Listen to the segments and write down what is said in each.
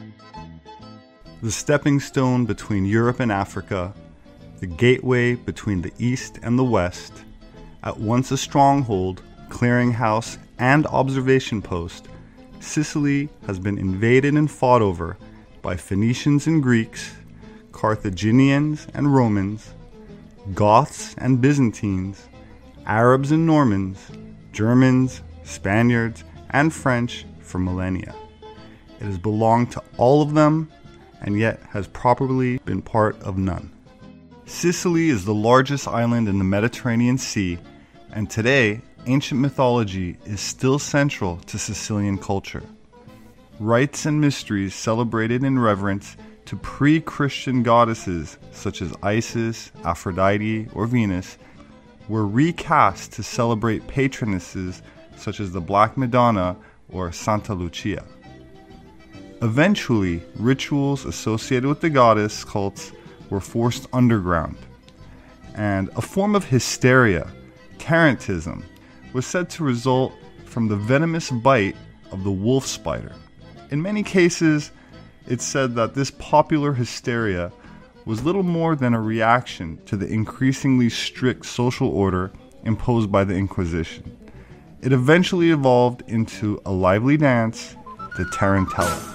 The stepping stone between Europe and Africa, the gateway between the East and the West, at once a stronghold, clearinghouse, and observation post, Sicily has been invaded and fought over by Phoenicians and Greeks, Carthaginians and Romans, Goths and Byzantines, Arabs and Normans, Germans, Spaniards, and French for millennia. It has belonged to all of them, and yet has probably been part of none. Sicily is the largest island in the Mediterranean Sea, and today, ancient mythology is still central to Sicilian culture. Rites and mysteries celebrated in reverence to pre-Christian goddesses such as Isis, Aphrodite, or Venus were recast to celebrate patronesses such as the Black Madonna or Santa Lucia. Eventually, rituals associated with the goddess cults were forced underground, and a form of hysteria, tarantism, was said to result from the venomous bite of the wolf spider. In many cases, it's said that this popular hysteria was little more than a reaction to the increasingly strict social order imposed by the Inquisition. It eventually evolved into a lively dance, the tarantella.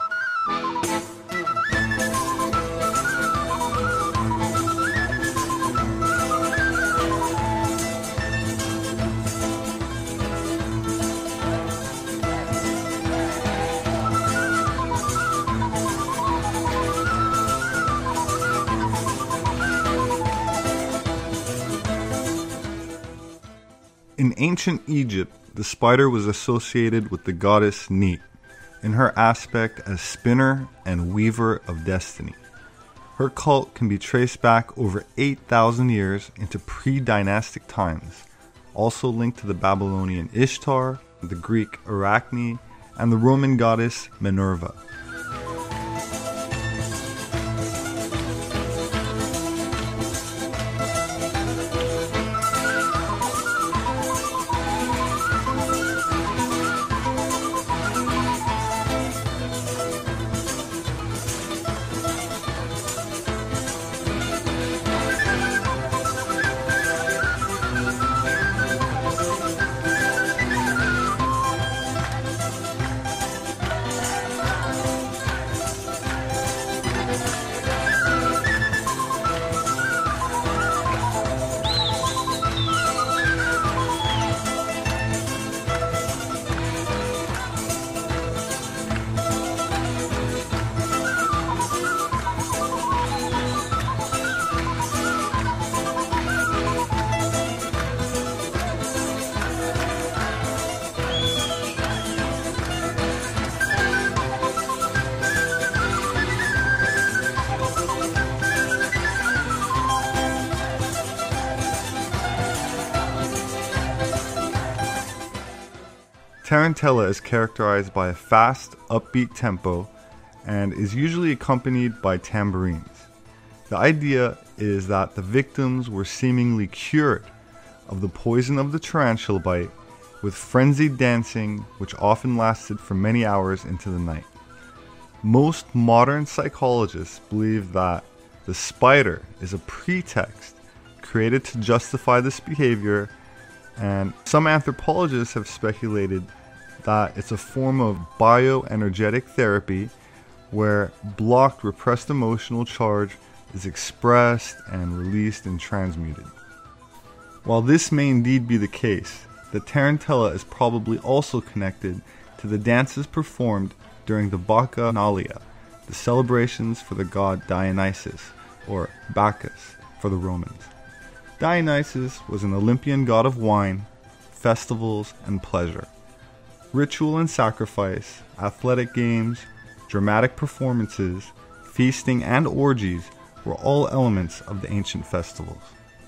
In ancient Egypt, the spider was associated with the goddess Neith, in her aspect as spinner and weaver of destiny. Her cult can be traced back over 8,000 years into pre-dynastic times, also linked to the Babylonian Ishtar, the Greek Arachne, and the Roman goddess Minerva. Tarantella is characterized by a fast, upbeat tempo and is usually accompanied by tambourines. The idea is that the victims were seemingly cured of the poison of the tarantula bite with frenzied dancing which often lasted for many hours into the night. Most modern psychologists believe that the spider is a pretext created to justify this behavior, and some anthropologists have speculated that it's a form of bioenergetic therapy where blocked repressed emotional charge is expressed and released and transmuted. While this may indeed be the case, the tarantella is probably also connected to the dances performed during the Bacchanalia, the celebrations for the god Dionysus, or Bacchus for the Romans. Dionysus was an Olympian god of wine, festivals, and pleasure. Ritual and sacrifice, athletic games, dramatic performances, feasting, and orgies were all elements of the ancient festivals.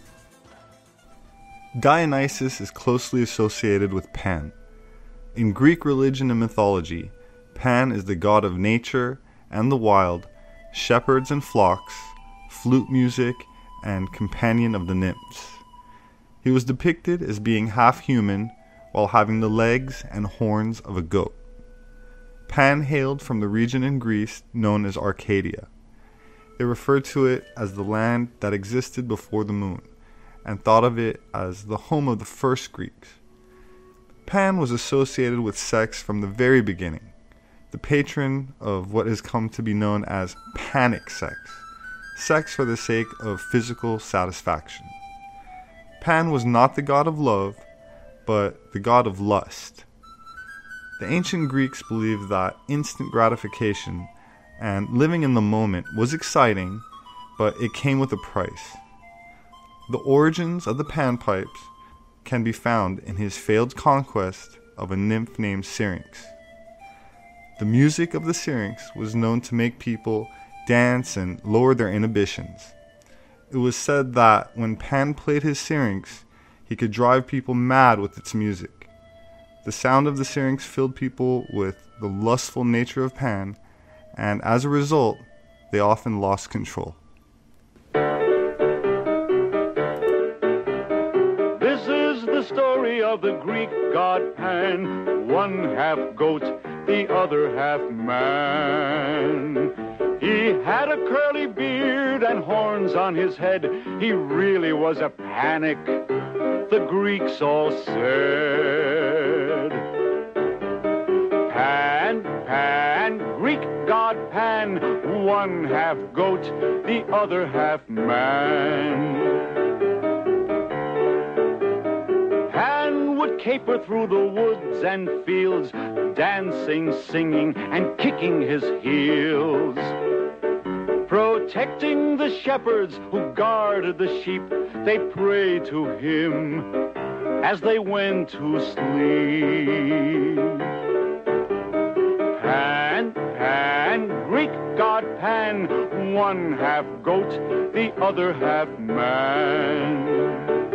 Dionysus is closely associated with Pan. In Greek religion and mythology, Pan is the god of nature and the wild, shepherds and flocks, flute music, and companion of the nymphs. He was depicted as being half human while having the legs and horns of a goat. Pan hailed from the region in Greece known as Arcadia. They referred to it as the land that existed before the moon, and thought of it as the home of the first Greeks. Pan was associated with sex from the very beginning, the patron of what has come to be known as panic sex, sex for the sake of physical satisfaction. Pan was not the god of love, but the god of lust. The ancient Greeks believed that instant gratification and living in the moment was exciting, but it came with a price. The origins of the panpipes can be found in his failed conquest of a nymph named Syrinx. The music of the Syrinx was known to make people dance and lower their inhibitions. It was said that when Pan played his Syrinx, he could drive people mad with its music. The sound of the Syrinx filled people with the lustful nature of Pan, and as a result, they often lost control. This is the story of the Greek god Pan, one half goat, the other half man. He had a curly beard and horns on his head. He really was a panic, the Greeks all said. Pan, Pan, Greek god Pan, one half goat, the other half man. Pan would caper through the woods and fields, dancing, singing, and kicking his heels. Protecting the shepherds who guarded the sheep, they prayed to him as they went to sleep. Pan, Pan, Greek god Pan, one half goat, the other half man.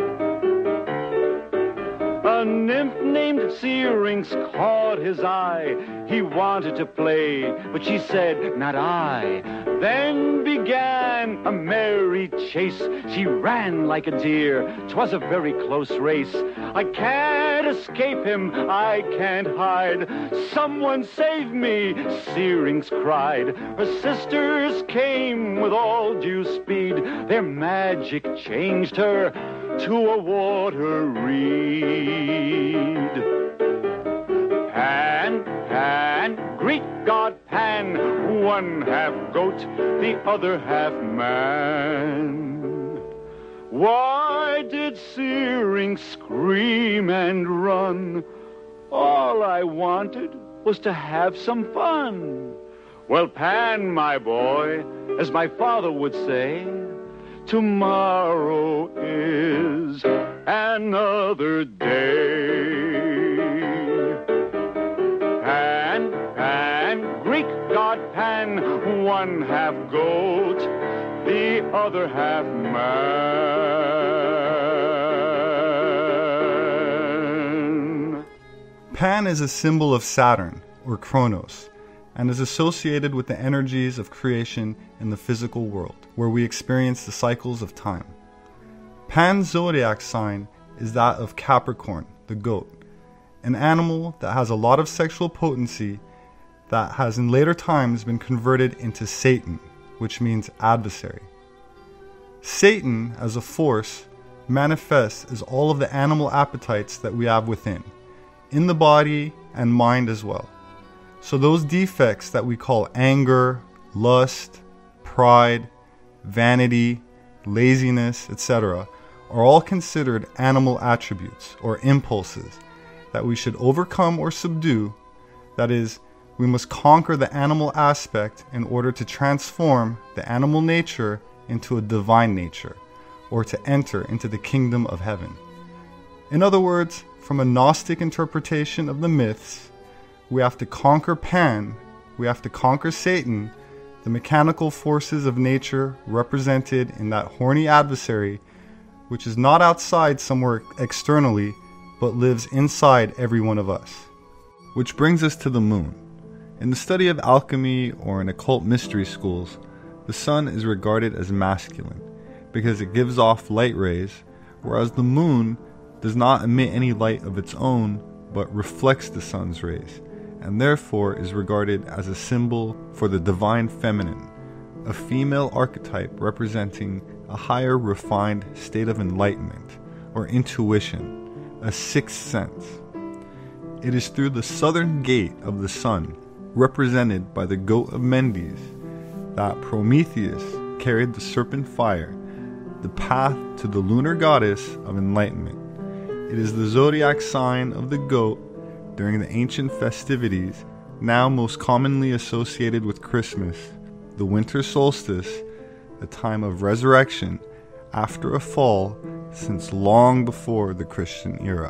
A nymph named Syrinx caught his eye. He wanted to play, but she said, "Not I." Then began a merry chase. She ran like a deer. 'Twas a very close race. I can't escape him, I can't hide. Someone save me, Syrinx cried. Her sisters came with all due speed. Their magic changed her to a water reed. Pan, Pan, Greek god Pan, one half goat, the other half man. Why did Syrinx scream and run? All I wanted was to have some fun. Well, Pan, my boy, as my father would say, tomorrow is another day. Pan, Pan, Greek god Pan, one half goat, the other half man. Pan is a symbol of Saturn, or Kronos, and is associated with the energies of creation in the physical world, where we experience the cycles of time. Pan's zodiac sign is that of Capricorn, the goat, an animal that has a lot of sexual potency that has in later times been converted into Satan, which means adversary. Satan, as a force, manifests as all of the animal appetites that we have within, in the body and mind as well. So those defects that we call anger, lust, pride, vanity, laziness, etc., are all considered animal attributes or impulses that we should overcome or subdue. That is, we must conquer the animal aspect in order to transform the animal nature into a divine nature, or to enter into the kingdom of heaven. In other words, from a Gnostic interpretation of the myths, we have to conquer Pan, we have to conquer Satan, the mechanical forces of nature represented in that horny adversary, which is not outside somewhere externally, but lives inside every one of us. Which brings us to the moon. In the study of alchemy or in occult mystery schools, the sun is regarded as masculine because it gives off light rays, whereas the moon does not emit any light of its own, but reflects the sun's rays, and therefore is regarded as a symbol for the divine feminine, a female archetype representing a higher refined state of enlightenment or intuition, a sixth sense. It is through the southern gate of the sun, represented by the goat of Mendes, that Prometheus carried the serpent fire, the path to the lunar goddess of enlightenment. It is the zodiac sign of the goat during the ancient festivities, now most commonly associated with Christmas, the winter solstice, a time of resurrection after a fall since long before the Christian era.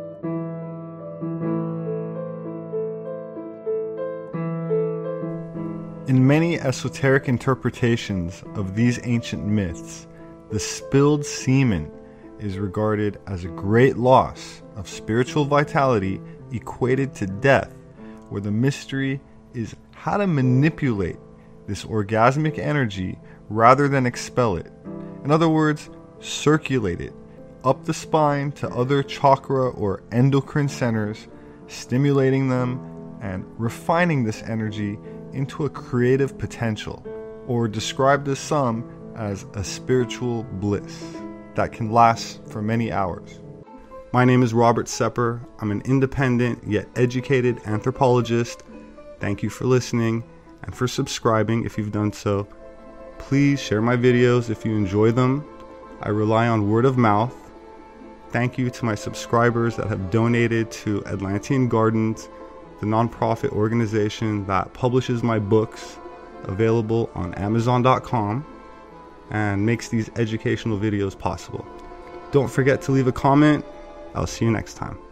In many esoteric interpretations of these ancient myths, the spilled semen is regarded as a great loss of spiritual vitality equated to death, where the mystery is how to manipulate this orgasmic energy rather than expel it. In other words, circulate it up the spine to other chakra or endocrine centers, stimulating them and refining this energy into a creative potential, or described as some as a spiritual bliss that can last for many hours. My name is Robert Sepper. I'm an independent yet educated anthropologist. Thank you for listening and for subscribing if you've done so. Please share my videos if you enjoy them. I rely on word of mouth. Thank you to my subscribers that have donated to Atlantean Gardens, the nonprofit organization that publishes my books, available on Amazon.com, and makes these educational videos possible. Don't forget to leave a comment. I'll see you next time.